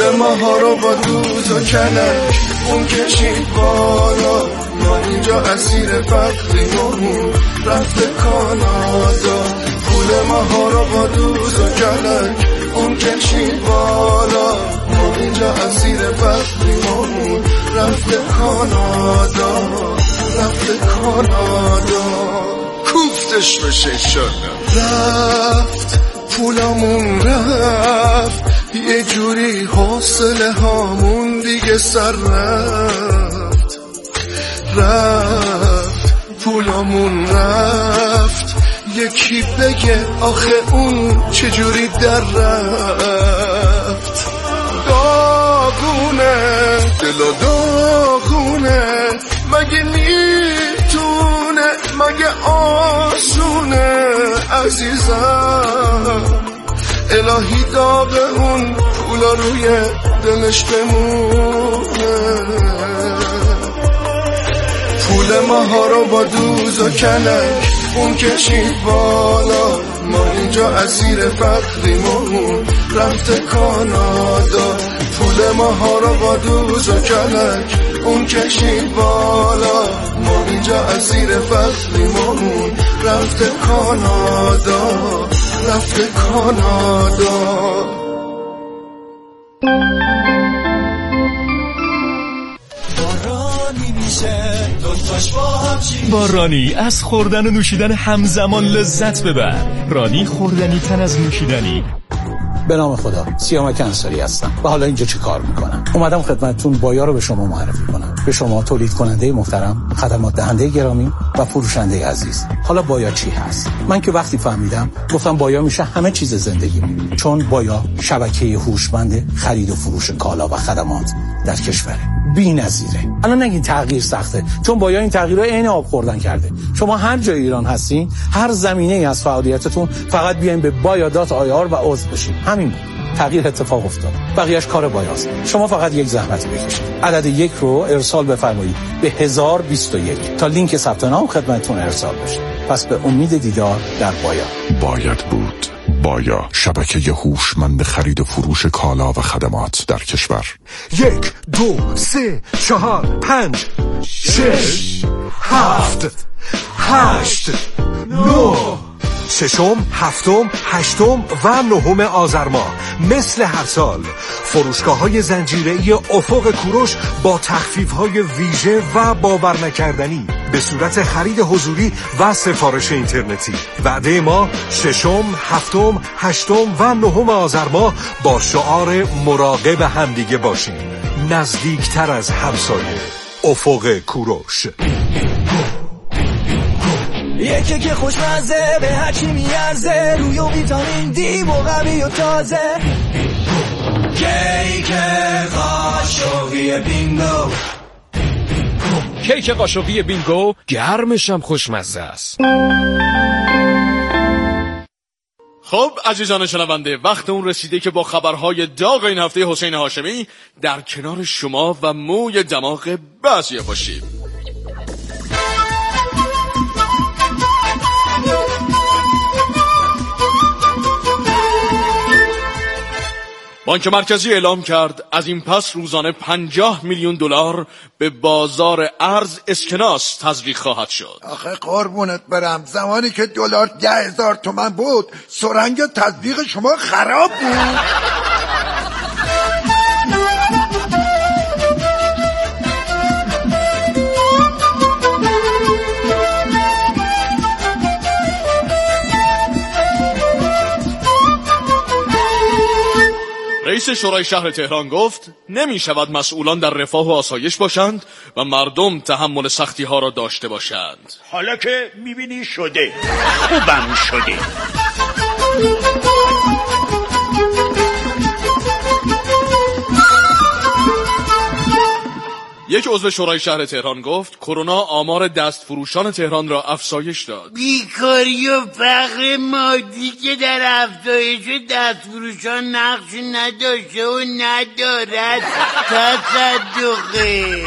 پول ماها رو با دوز و کلک اون کشید بالا، ما اینجا اسیر فقریمون رفته کانادا. پول ماها رو با دوز و کلک اون کشید بالا، ما اینجا اسیر فقریمون رفته کانادا، رفته کانادا. کوفتش بشه شدم رفت پولامون رفت، یه جوری حوصله هامون دیگه سر رفت. رفت پولامون رفت، یکی بگه آخه اون چجوری در رفت. داغونه دل داغونه، مگه میتونه مگه آسونه عزیزم. الهی داغ اون پولا روی دلش بمونه. پول ماها رو با دوز و کلک اون کشید بالا، ما اینجا اسیر فقریمون رفته کانادا. پول ماها رو با دوز و کلک اون کشید بالا، ما اینجا اسیر فقریمون رفته کانادا، رفته کانادا. با رانی از خوردن و نوشیدن همزمان لذت ببر. رانی خوردنی تن از نوشیدنی. به نام خدا، سیامک انصاری هستم و حالا اینجا چی کار میکنم؟ اومدم خدمتتون بایا رو به شما معرفی کنم، به شما تولید کننده محترم، خدمات دهنده گرامی و فروشنده عزیز. حالا بایا چی هست؟ من که وقتی فهمیدم گفتم بایا میشه همه چیز زندگی، چون بایا شبکه هوشمند خرید و فروش کالا و خدمات در کشوره. بی‌نظیره. الان نگین تغییر سخته، چون بایا این تغییرها عین آب خوردن کرده. شما هر جای ایران هستین، هر زمینه‌ای از فعالیتتون، فقط بیاین به baya.ir و عضو بشین. همین بود. تغییر اتفاق افتاد. بقیه‌اش کار بایاست. شما فقط یک زحمت بکشید. عدد 1 رو ارسال بفرمایید به 1021 تا لینک ثبت نام خدمتتون ارسال بشه. پس به امید دیدار در بایا. باید بود. بایا، شبکه هوشمند خرید و فروش کالا و خدمات در کشور. 1 2 3 4 5 6 7 8 9 ششم، هفتم، هشتم و نهم آذر ماه مثل هر سال فروشگاه‌های زنجیره‌ای افق کوروش با تخفیف‌های ویژه و باور نکردنی به صورت خرید حضوری و سفارش اینترنتی. وعده ما ششم، هفتم، هشتم و نهم آذر ماه با شعار مراقب همدیگه باشیم، نزدیکتر از همسایه. افق کوروش. یکی که خوشمزه به هرچی میارزه، روی و ویتامین دی و قوی و تازه. کیک قاشقی بینگو. کیک قاشقی بینگو گرمش هم خوشمزه است. خب عزیزان شنونده، وقت اون رسیده که با خبرهای داغ این هفته حسین هاشمی در کنار شما و موی دماغ بعضیا باشیم. بانک مرکزی اعلام کرد از این پس روزانه 50 میلیون دلار به بازار ارز اسکناس تزریق خواهد شد. آخه قربونت برم، زمانی که دلار 10,000 تومان بود سرنگ تزریق شما خراب بود. رئیس شورای شهر تهران گفت نمی شود مسئولان در رفاه و آسایش باشند و مردم تحمل سختی ها را داشته باشند. حالا که میبینی شده، خوبم شده. یک عضو شورای شهر تهران گفت کرونا آمار دستفروشان تهران را افزایش داد. بیکاری و فقر مادی که در افزایش دستفروشان نقش نداشته و ندارد تصدقه.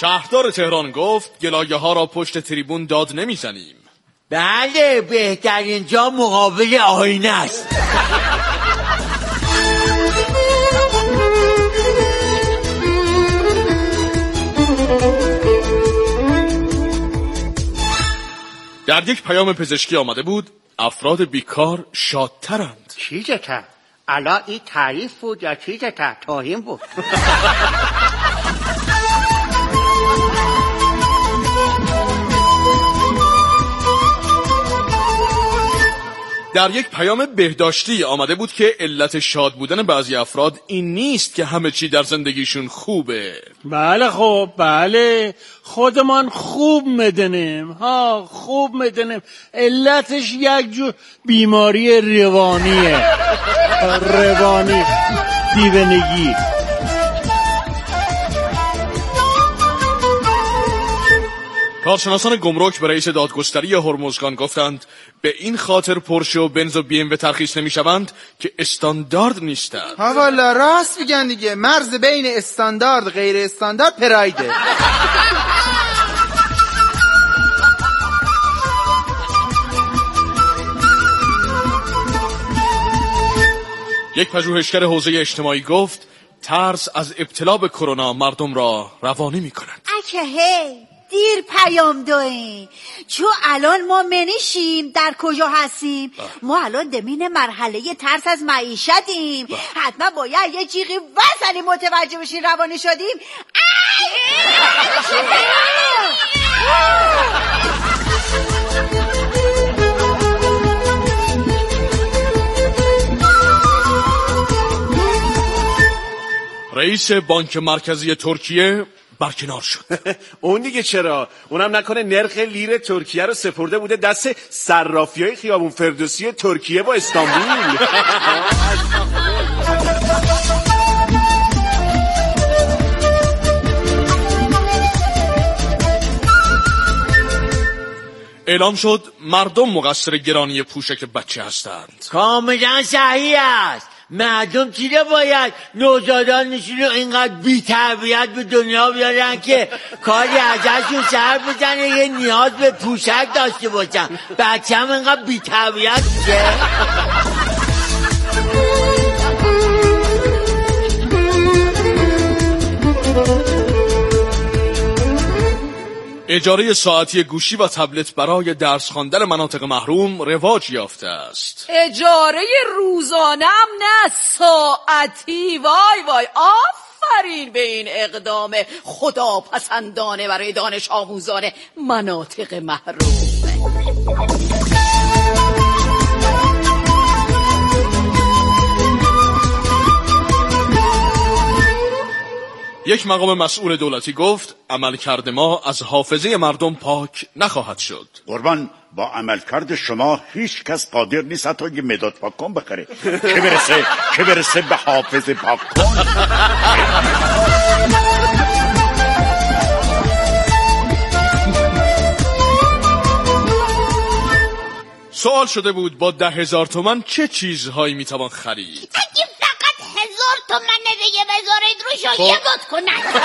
شهردار تهران گفت گلایه ها را پشت تریبون داد نمیزنیم. بله، بهترین جا مقابل آینه است. در یک پیام پزشکی آمده بود افراد بیکار شادترند. چیزته؟ الا این تعریف بود یا چیزته؟ توهین بود؟ در یک پیام بهداشتی آمده بود که علت شاد بودن بعضی افراد این نیست که همه چی در زندگیشون خوبه. بله خب، بله خودمان خوب میدونیم، خوب میدونیم علتش یک جور بیماری روانیه. روانی، دیوانگی. کارشناسان گمرک به رئیس دادگستری هرمزگان گفتند به این خاطر پورشه و بنز و بی ام و ترخیص نمیشوند که استاندارد نیستند. والا راست میگن دیگه، مرز بین استاندارد غیر استاندارد پرایده. یک پژوهشگر حوزه اجتماعی گفت ترس از ابتلا به کرونا مردم را روانی می‌کند. دیر پیام داریم، چون الان ما منیشیم در کجا هستیم. ما الان دمین مرحله ترس از معیشتیم. حتما باید یه جیغی وزنی متوجه بشین روانی شدیم. رئیس بانک مرکزی ترکیه برکنار شد. اون دیگه چرا؟ اونم نکنه نرخ لیر ترکیه رو سپرده بوده دست صرافیای خیابون فردوسی ترکیه با استانبول. اعلام شد مردم مقصر گرانی پوشک بچه هستند. کاملا صحیح است. مردم چیره باید نوزادانشون رو اینقدر بی تربیت به دنیا بیارن که کاری ازشون سر بزنه یه نیاز به پوشک داشته باشن. بچه هم اینقدر بی تربیت میشه. اجاره ساعتی گوشی و تبلت برای درس خواندن مناطق محروم رواج یافته است. اجاره روزانه هم نه، ساعتی. وای وای، آفرین به این اقدام خداپسندانه برای دانش آموزان مناطق محروم. یک مقام مسئول دولتی گفت عملکرد ما از حافظه مردم پاک نخواهد شد. قربان، با عملکرد شما هیچ کس قادر نیست حتی یه مداد پاک کن بخره، چه برسه به حافظه پاک کن. سوال شده بود با 10,000 تومان چه چیزهایی میتوان خرید؟ اگه فقط 1000 تومن دیگه بذارید روشو یه بود کنن.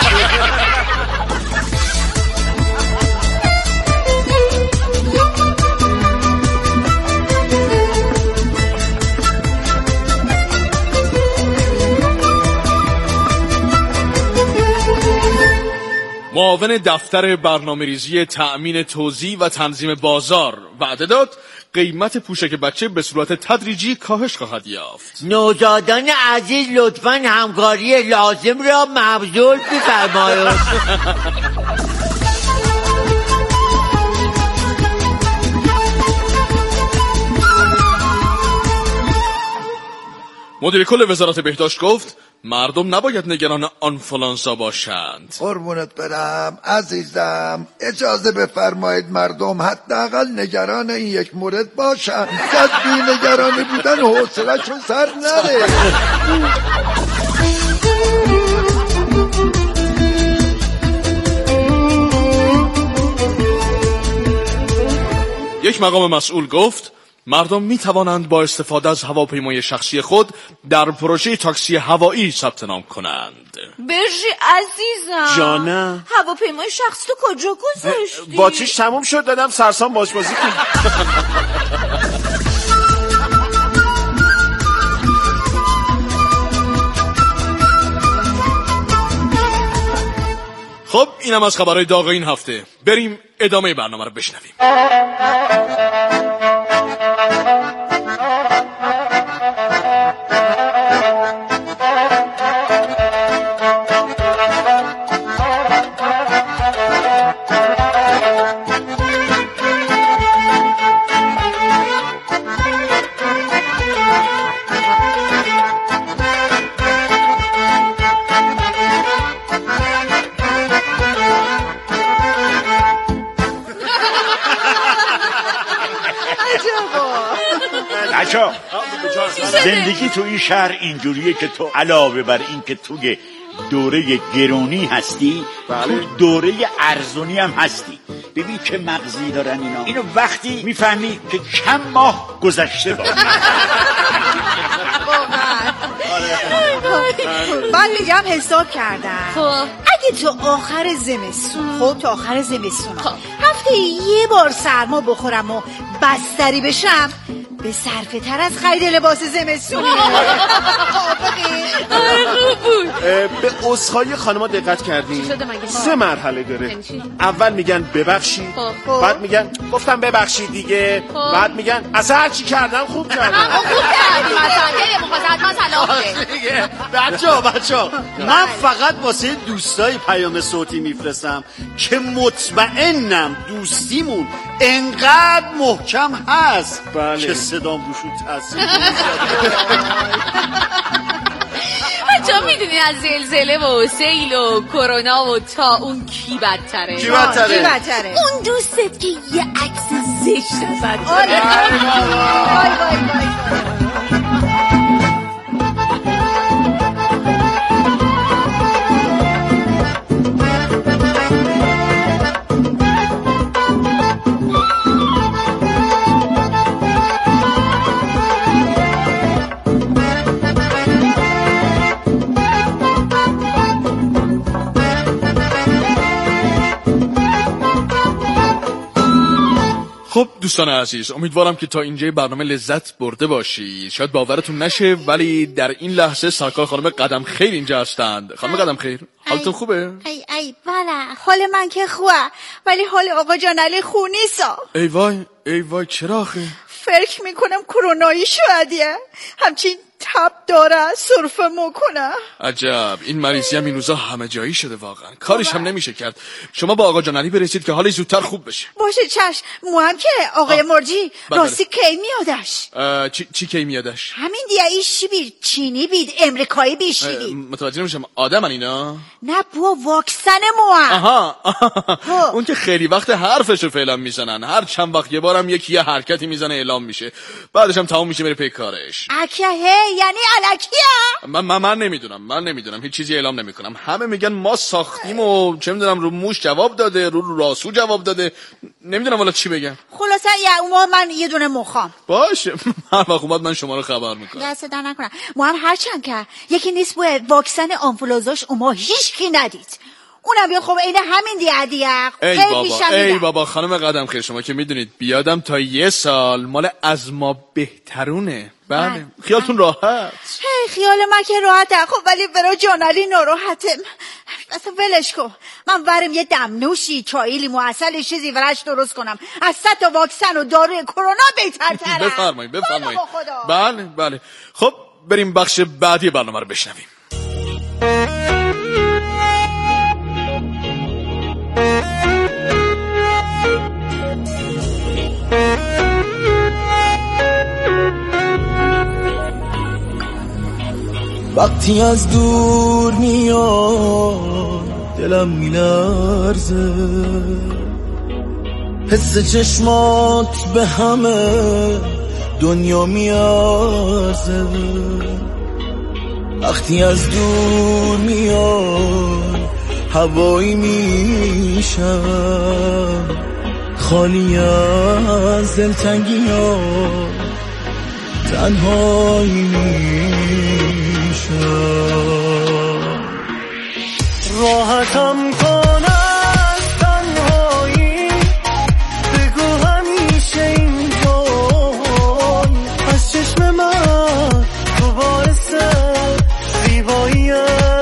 معاون دفتر برنامه‌ریزی تأمین توزیع و تنظیم بازار وعده داد قیمت پوشک بچه به صورت تدریجی کاهش خواهد یافت. نوزادان عزیز لطفاً همکاری لازم را مبذول بفرمایید. مدیر کل وزارت بهداشت گفت مردم نباید نگران آنفولانزا باشند. قربونت برم عزیزم، اجازه بفرمایید مردم حداقل نگران این یک مورد باشند که از بی نگرانی بودن حوصله‌شون سر نره. یک مقام مسئول گفت مردم می توانند با استفاده از هواپیمای شخصی خود در پروژه تاکسی هوایی ثبت نام کنند. برژی عزیزم جانم، هواپیمای شخصی تو کجا گذاشتی؟ باتریش تموم شد، دادم سرسام باش بازی کنم. خب اینم از خبرهای داغ این هفته. بریم ادامه برنامه رو بشنویم. زندگی تو این شهر اینجوریه که تو علاوه بر این که توی دوره گرونی هستی، تو دوره ارزونی هم هستی. ببین که مغزی دارن اینا. اینو وقتی میفهمی که کم ماه گذشته باشه. من میگم حساب کردم اگه تو آخر زمستون تا آخر زمستون هفته یه بار سرما بخورم و بستری بشم به صرفه تر از خرید لباس زمستونی. به عذرخواهی خانما دقت کردین؟ 3 مرحله داره. اول میگن ببخشید، بعد میگن گفتم ببخشید دیگه، بعد میگن اصلا هر چی کردم خوب کردم. بچه‌ها من فقط واسه دوستای پیام صوتی میفرستم که مطمئنم دوستیمون انقدر محکم هست که صدام روشون تاثیر بچه‌ها میدونین از زلزله و سیل و کرونا و تا اون کی بدتره؟ کی بدتره؟ اون دوستت که یه عکس زشت ازت وای خب دوستان عزیز، امیدوارم که تا اینجای برنامه لذت برده باشید. شاید باورتون نشه ولی در این لحظه سرکار خانم قدم خیر اینجا هستند. خانم قدم خیر، حالتون خوبه؟ ای بله، حال من که خوبه ولی حال آقا جان علی خون نیستا. ای وای چرا آخه؟ فکر میکنم کرونایی شدیه، همچین تب داره سرفه میکنه. عجب، این مریضی هم این روزا همه جایی شده واقعا، کارش هم نمیشه کرد. شما با آقا جان علی برسید که حالش زودتر خوب بشه. باشه چشم. مهم که آقای مرجی راستی کی میادش؟ چی کی میادش؟ همین دیگه بید چینی بید امریکایی بیشیدی. متوجه نمیشم آدمن اینا؟ نه بو واکسن مهم. آها. اون که خیلی وقت حرفشو فعلا میزنن، هر چند وقت یه بارم یکی یه حرکتی میزنه اعلام میشه، بعدش هم تموم میشه میره پی کارش. یعنی الکیه؟ من نمیدونم هیچ چیزی اعلام نمیکنم. همه میگن ما ساختیم و چه میدونم رو موش جواب داده، رو راسو جواب داده، نمیدونم والا چی بگم. خلاصه من یه دونه مخام. باشه، هر وقت اومد من شما رو خبر میکنم. دست در نکنم. هم هرچند که یکی نیست بو واکسن آنفولانزاش اوما هیچ کی ندید. اونم بیاد خب اینه همین دیگه. ای بابا خانم قدم خیر، شما که میدونید بیادم تا 1 سال مال از ما بهترونه. بله خیالتون راحت. خیال من که راحته، خب ولی برای جانعلی ناراحته. اصلا ولش کن، من برم یه دمنوشی چای لیمو عسل چیزی ورش درست کنم. از 100 تا واکسن و داروی کرونا بهترتره. بفرمایید. بله خب بریم بخش بعدی برنامه رو بشنویم. وقتی از دور میاد دلم میلرزه، حس چشمات به همه دنیا میارزه. وقتی از دور میاد هوایی میشم، خالی از دلتنگی ها تنهایی میشه راحتم کن از تنهایی بگو همیشه اینجایی از چشم من تو باعث زیبایی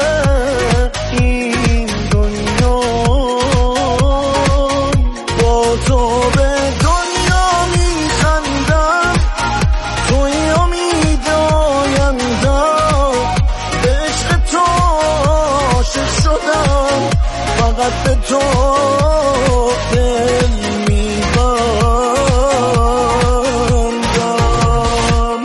این دنیا با تو به دنیا میخندم توی امید آیندم به عشق تو عاشق شدم فقط به تو دل میبندم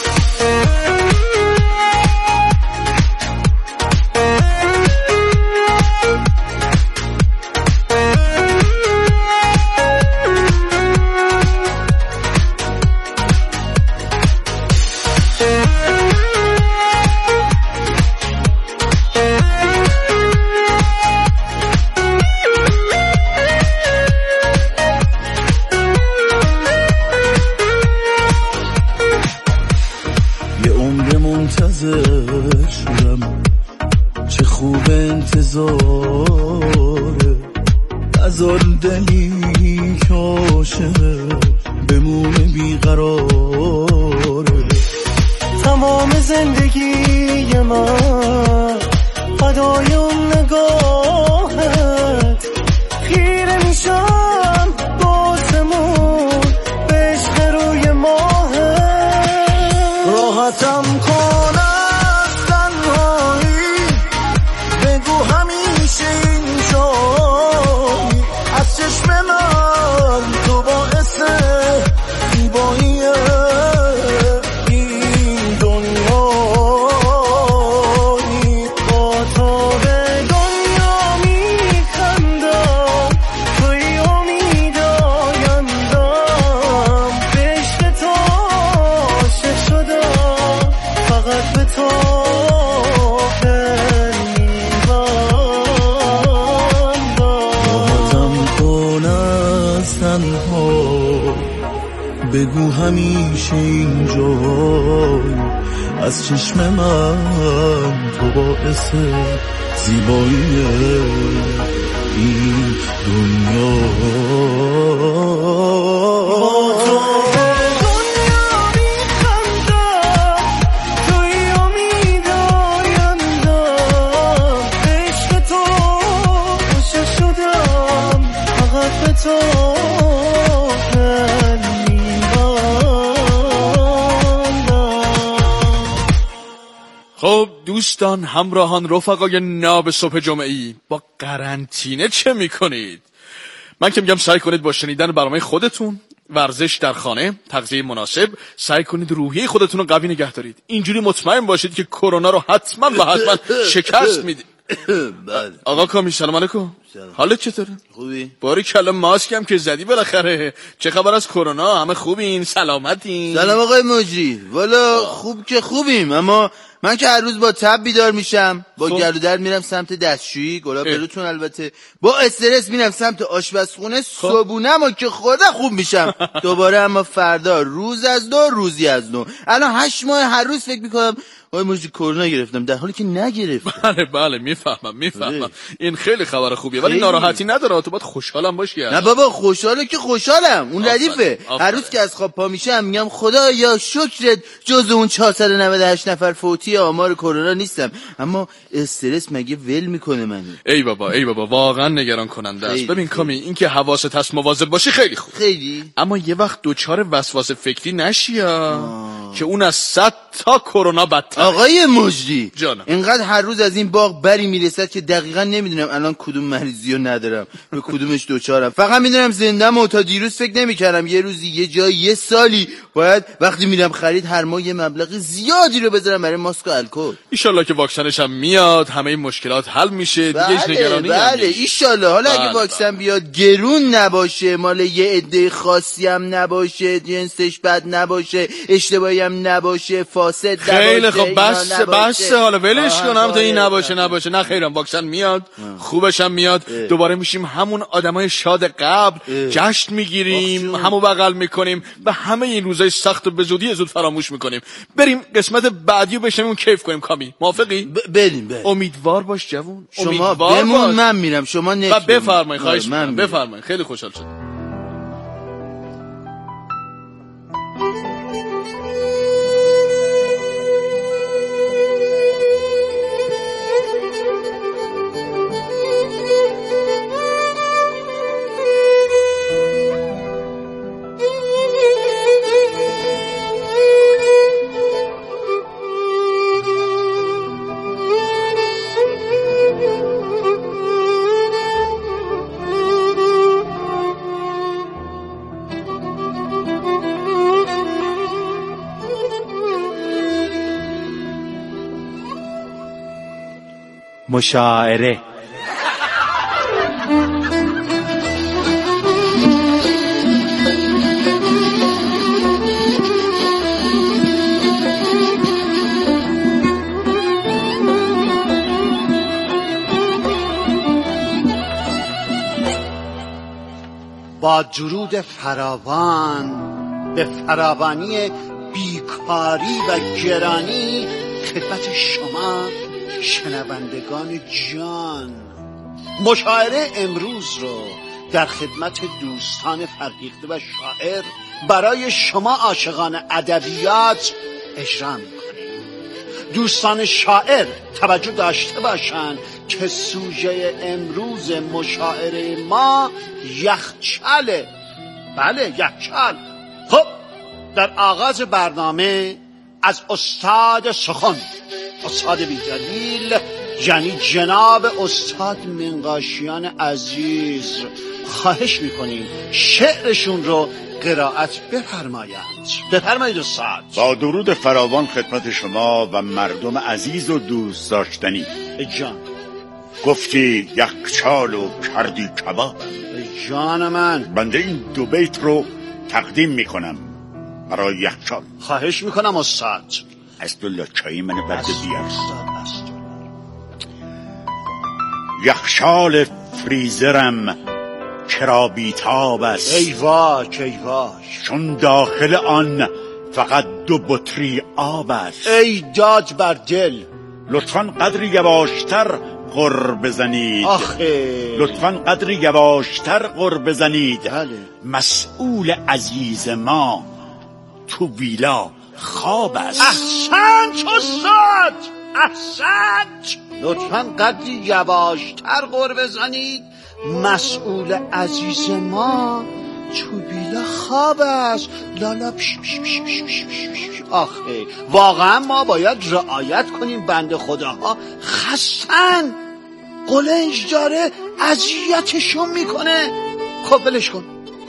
یه عمر منتظر شدم چه خوب انتظاره نزار دلی که عاشقه بمونه بیقراره تمام زندگی من فدای اون نگاهت خیره میشم باسمون به عشق روی ماهت راحتم کن از تنهایی بگو همیشه اینجایی از چشم من تو باعث زیبایی این دنیایی با تو به دنیا میخندم توی امید آیندم به عشق تو عاشق شدم فقط به تو دل میبندم راحتم کن از تنها بگو همیشه اینجایی از چشم من تو باعث زیبایی این دنیا خب دوستان، همراهان، رفقای ناب صبح جمعه‌ای، با قرنطینه چه میکنید؟ من که میگم سعی کنید با شنیدن برنامه خودتون، ورزش در خانه، تغذیه مناسب، سعی کنید روحیه خودتون رو قوی نگه دارید. اینجوری مطمئن باشید که کرونا رو حتما و حتما شکست میدید. آقا کامی سلام علیکم. حالت چطوره؟ خوبی؟ باری کلا ماسک هم که زدی بالاخره. چه خبر از کرونا؟ همه خوبین؟ سلامتین؟ سلام آقای مجری. والا خوب که خوبیم، اما من که هر روز با تب بیدار میشم، با گلودرد میرم سمت دستشویی، گلاب بروتون البته، با استرس میرم سمت آشپزخونه، صبحونه‌مو که خدا خوب میشم دوباره، اما فردا روز از دو روزی از نو. الان 8 ماه هر روز فکر میکنم آقای مجری کرونا گرفتم، در حالی که نگرفتم. بله میفهمم. این خیلی خبر خوبیه، ولی ناراحتی نداره، تو باید خوشحالم باشی. نه بابا خوشحاله که خوشحالم، اون ردیفه. هر روز که از خواب پا میشم میگم خدایا شکرت جز اون 498 نفر فوتی آمار کرونا نیستم، اما استرس مگه ول میکنه منو؟ ای بابا واقعا نگران کننده است. ببین کامی، این که حواست هست مواظب باشی خیلی خوب، خیلی، اما یه وقت دوچار وسواس فکری نشی که اون از 100 تا کرونا بدتر. آقای مجری جانم، اینقدر هر روز از این باغ بری میرسد که دقیقا نمیدونم الان کدوم مریضی رو ندارم، به کدومش دوچارم. فقط میدونم زندم و تا دیروز فکر نمیکردم یه روزی یه جایی یه سالی باید وقتی میرم خرید هر ماه یه مبلغ زیادی رو بذارم برای ماسک و الکل. ایشالله که واکسنش هم میاد، همه این مشکلات حل میشه دیگه. هیچ نگرانی بله ایشالله. حالا اگه واکسن بیاد گرون نباشه، مال یه عده خاصی هم نباشه، جنسش بد نباشه، اشتباهی هم نباشه، فاسد نباشه. خیلی خب بس حالا ولش کنم تا این نباشه. نه خیرم، واکسن میاد، خوبشم میاد، دوباره میشیم همون آدمای شاد قبل، جشن میگیریم، همو بغل میکنیم و همه این روزای سخت و به زودی زود فراموش میکنیم. بریم قسمت بعدیو بشنویم، کیف کنیم. کامی موافقی؟ بریم. امیدوار باش جوون، شما بمون، من میرم، شما نکس. بفرمایید، خواهش میکنم، بفرمایید. خیلی خوشحال شدم. مشاعره. با درود فراوان به فراوانی بیکاری و گرانی خدمت شما شنوندگان جان، مشاعره امروز رو در خدمت دوستان فرهیخته و شاعر برای شما عاشقان ادبیات اجرا میکنیم. دوستان شاعر توجه داشته باشن که سوژه امروز مشاعره ما یخچاله. بله، یخچال. خب در آغاز برنامه از استاد سخن، استاد بی‌دلیل، یعنی جناب استاد منقاشیان عزیز، خواهش میکنیم شعرشون رو قرائت بفرمایند. بفرمایید استاد. با درود فراوان خدمت شما و مردم عزیز و دوست داشتنی. جان گفتی یخچال و کردی کباب. جان من، بنده این دو بیت رو تقدیم میکنم برای یخچال. خواهش میکنم استاد. استولا چایی من برد بیار. یخچال فریزرم چرا بیتاب است. ای واش ای واش، چون داخل آن فقط 2 بطری آب است. ای داد بر دل، لطفاً قدری یواشتر غر بزنید. آخه لطفاً قدری یواشتر غر بزنید. بله. مسئول عزیز ما تو ویلا خواب است. احسنت استاد، احسنت. لطفاً قدری یواشتر غر بزنید، مسئول عزیز ما تو ویلا خواب است. لالا پش پش پش پش پش پش. آخه واقعا ما باید رعایت کنیم، بنده خداها خستن، قلنج داره اذیتشون میکنه. خب ولش کن.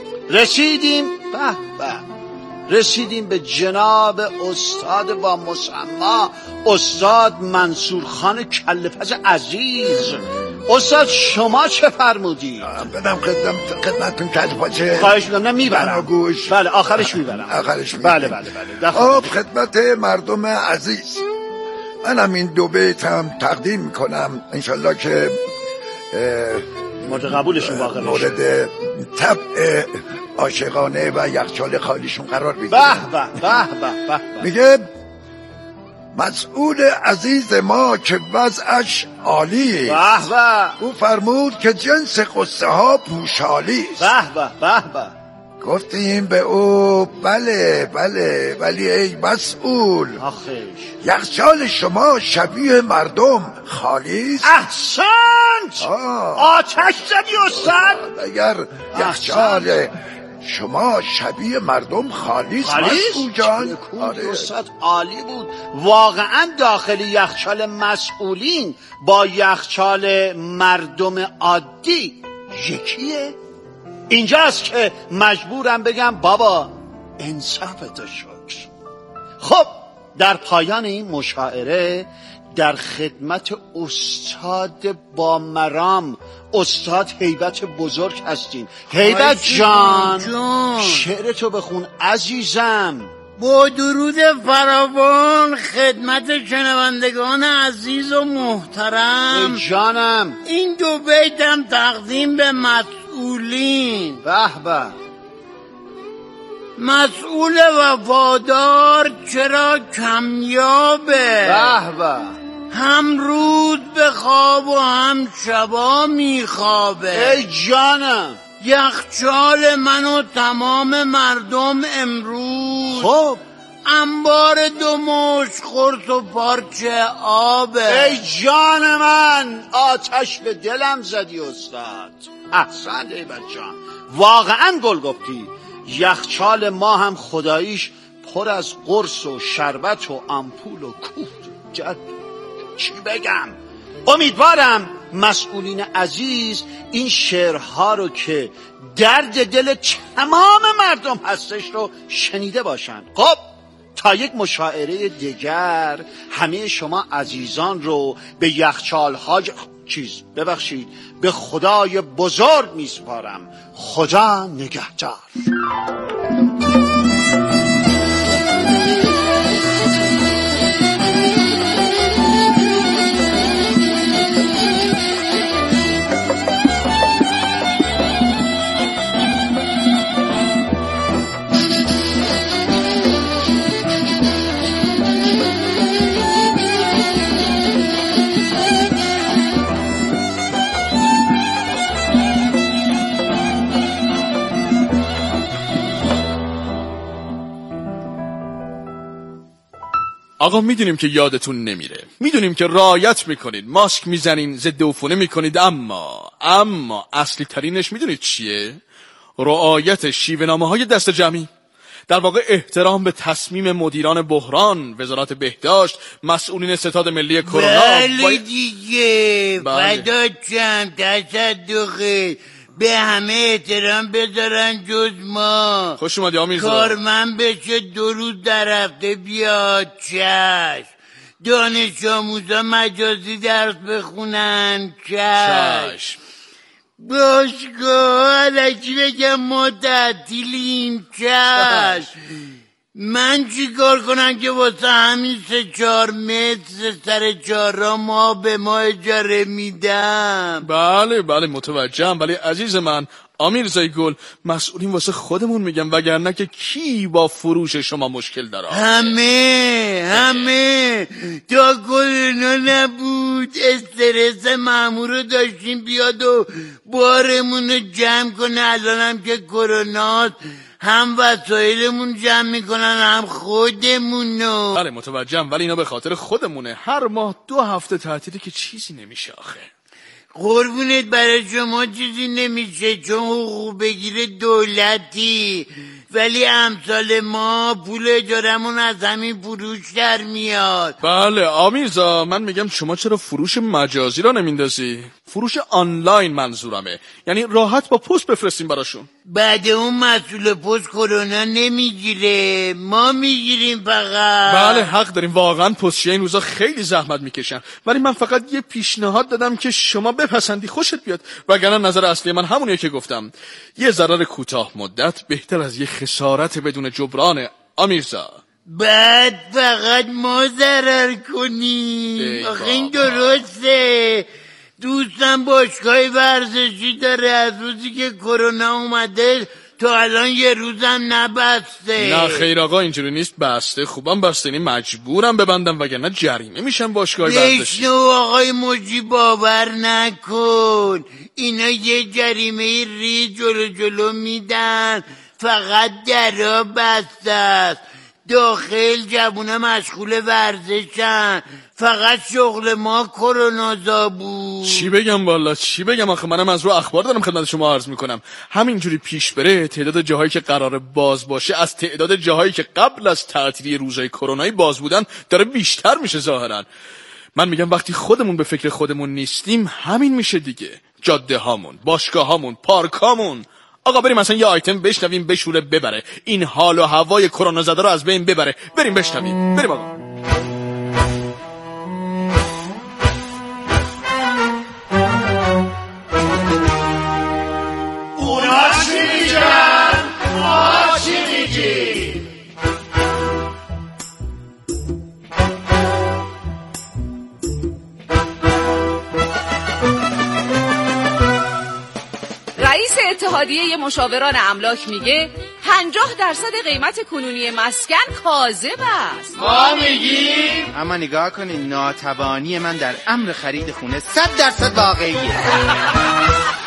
رسیدیم به جناب استاد با مسما، استاد منصور خان کله‌پز عزیز. استاد شما چه فرمودی؟ بدم خدمتتون کله‌پز. خواهش می‌کنم. نه میبرم گوش. بله آخرش میبرم. بله. خب خدمت مردم عزیز، منم این 2 بیتم تقدیم میکنم، انشالله که مورد قبولشون واقع بشه، مورد طبع عاشقانه و یخچال خالیشون قرار بگیره. به. میگه مسئول عزیز ما که وضعش عالی است، او فرمود که جنس قصه ها پوشالی است. به. گفتیم به او بله ولی ای مسئول، یخچال شما شبیه مردم خالی است. احسنت. آتش زدی استاد. اگر یخچال شما شبیه مردم خالی است مسئول جان. استاد عالی بود واقعا. داخل یخچال مسئولین با یخچال مردم عادی یکیه. اینجاست که مجبورم بگم بابا انصافت شکر. خب در پایان این مشاعره در خدمت استاد با مرام، استاد هیبت بزرگ هستین. هیبت جان شعرتو بخون عزیزم. با درود فراوان خدمت شنوندگان عزیز و محترم جانم. این 2 بیتم تقدیم به مسئولین. به به. مسئول وفادار چرا کمیابه؟ به به. هم روز به خواب و هم شبا میخوابه. ای جانم. یخچال من و تمام مردم امروز خب انبار 2 مشت خرس و پارچه آبه. ای جان من، آتش به دلم زدی استاد. احسن ای بچه‌ام، واقعا گل گفتی. یخچال ما هم خداییش پر از قرص و شربت و آمپول و کوفت. جد چی بگم؟ امیدوارم مسئولین عزیز این شعرها رو که درد دل تمام مردم هستش رو شنیده باشند. خب تا یک مشاعره دیگر همه شما عزیزان رو به یخچال‌ها ببخشید به خدای بزرگ میسپارم. خدا نگهدار. آقا میدونیم که یادتون نمیره، میدونیم که رعایت میکنید، ماسک میزنین، ضد عفونی میکنید، اما اصلی ترینش میدونید چیه؟ رعایت شیوه‌نامه‌های دست جمعی، در واقع احترام به تصمیم مدیران بحران، وزارت بهداشت، مسئولین ستاد ملی کرونا. بله دیگه، فدا چند تصدقه، به همه احترام بذارن جز ما. خوش اومدی آمیرزا. کارمند بشه 2 روز در هفته بیاد، چشم. دانش آموزا مجازی درس بخونن، چشم. باشگاه علکی بگم ما تعطیلیم، چشم. من چی کار کنم که واسه همین 3-4 متر سر چهارراه ما به ما اجاره میدم؟ بله متوجهم، ولی عزیز من آمیرزای گل، مسئولین واسه خودمون میگم، وگرنه که کی با فروش شما مشکل داره؟ همه تا کرونا نبود استرس مامور رو داشتیم بیاد و بارمون رو جمع کنه. الان هم که کروناست هم وسایلمون جمع میکنن هم خودمونو. بله متوجهم، ولی اینا به خاطر خودمونه. هر ماه 2 هفته تعطیلی که چیزی نمیشه آخه. قربونت برای شما چیزی نمیشه چون حقوق بگیره دولتی، ولی امثال ما پول اجارمون از همین فروش در میاد. بله آمیرزا، من میگم شما چرا فروش مجازی را نمیندازی؟ فروش آنلاین منظورمه، یعنی راحت با پست بفرستیم براشون. بعد اون مسئول پست کرونا نمیگیره، ما میگیریم فقط. بله حق داریم، واقعا پستچی این روزا خیلی زحمت میکشن، ولی من فقط یه پیشنهاد دادم که شما بپسندی خوشت بیاد، وگرنه نظر اصلی من همونیه که گفتم، یه ضرر کوتاه مدت بهتر از یه خسارت بدون جبران. آمیرزا بعد فقط ما ضرر کنیم؟ آخه این درسته؟ دوستم باشگاه ورزشی داره، از روزی که کرونا اومده تا الان یه روزم نبسته. نه خیر آقا، اینجوری نیست، بسته. خوبم بسته، یعنی مجبورم ببندم وگرنه جریمه میشم باشگاه ورزشی. بشنو آقای موجی، باور نکن اینا یه جریمه ریز جلو میدن، فقط درا بسته است، داخل جوونا مشغول ورزشن، فقط شغل ما کرونازا بود. چی بگم والا، چی بگم آخه، منم از رو اخبار دارم خدمت شما عرض میکنم. همینجوری پیش بره تعداد جاهایی که قراره باز باشه از تعداد جاهایی که قبل از تعطیلی روزای کرونایی باز بودن داره بیشتر میشه ظاهرا. من میگم وقتی خودمون به فکر خودمون نیستیم همین میشه دیگه. جاده هامون، باشگاه هامون، پارک هامون. آقا بریم مثلا یه آیتم بشنویم بشوره ببره، این حال و هوای کرونا زده رو از بین ببره. بریم بشنویم، بریم آقا. اونا چی میگن؟ ما چی میگیم؟ اتحادیه مشاوران املاک میگه 50% قیمت کنونی مسکن کاذب است. ما میگیم اما نگاه کنین، ناتوانی من در امر خرید خونه 100% واقعیه.